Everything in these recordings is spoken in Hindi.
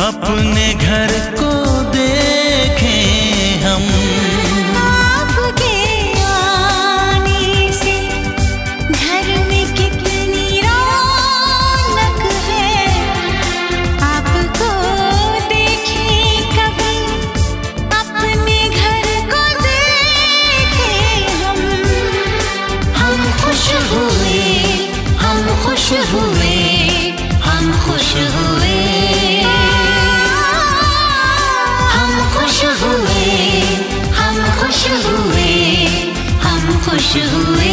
अपने घर को देखें हम। आपके आने से घर में कितनी रौनक है, आपको देखें कभी अपने घर को देखें हम। हम खुश हुए, हम खुश हुए, हम खुश हुए, हम खुश हुए, हम खुश हुए, हम खुश हुए।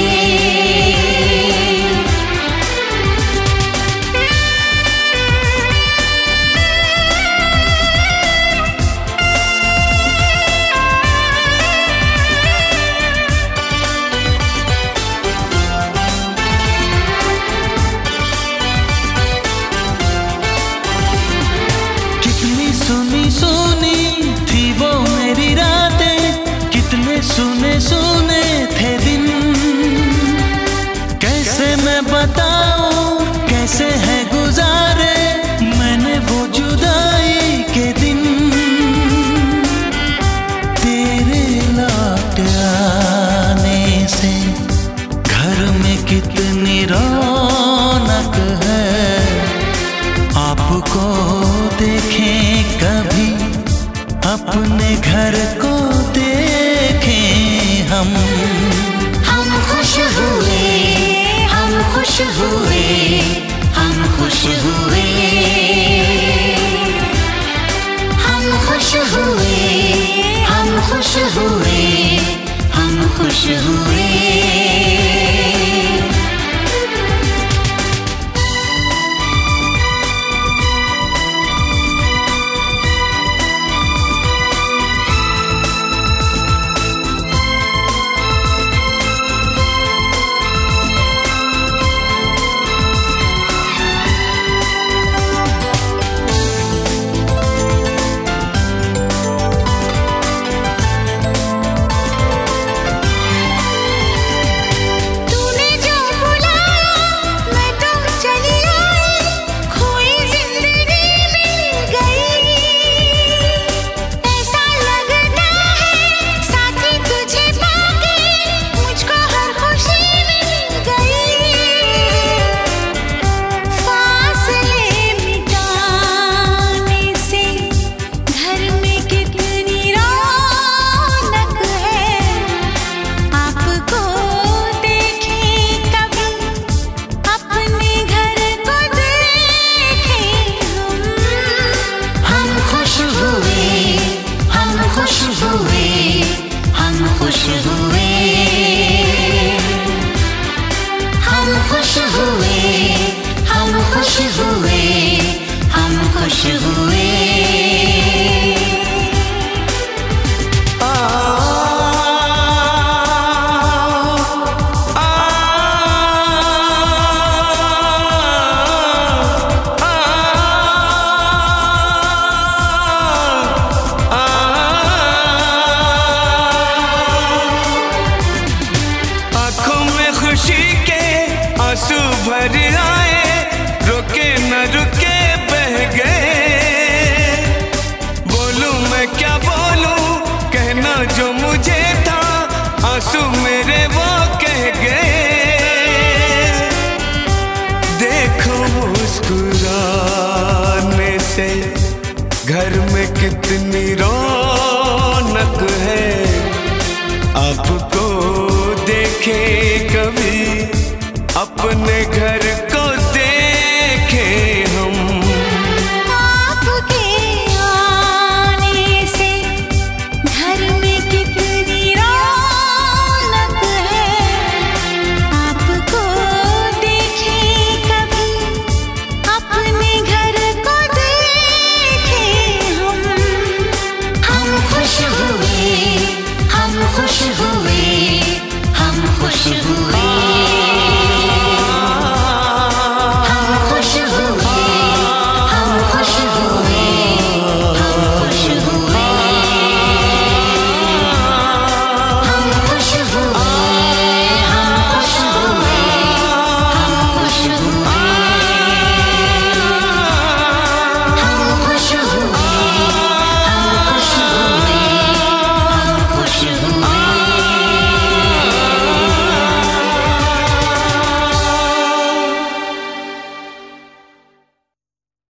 सुनी सुनी थी वो मेरी रातें, कितने सुने सुने थे दिन। कैसे मैं बताऊं कैसे है गुजारे मैंने वो जुदाई के दिन। तेरे लौट आने से घर में कितनी रौनक है, आपको देखें कभी अपने घर को देखें हम। हम खुश हुए, हम खुश हुए, हम खुश हुए, हम खुश हुए, हम खुश हुए, हम खुश हुए। आंसू भर आए, रुके न रुके बह गए। बोलूं मैं क्या बोलूं, कहना जो मुझे था आंसू मेरे वो कह गए। देखो मुस्कुराने से घर में कितनी रौनक है, आपको देखे कभी अपने घर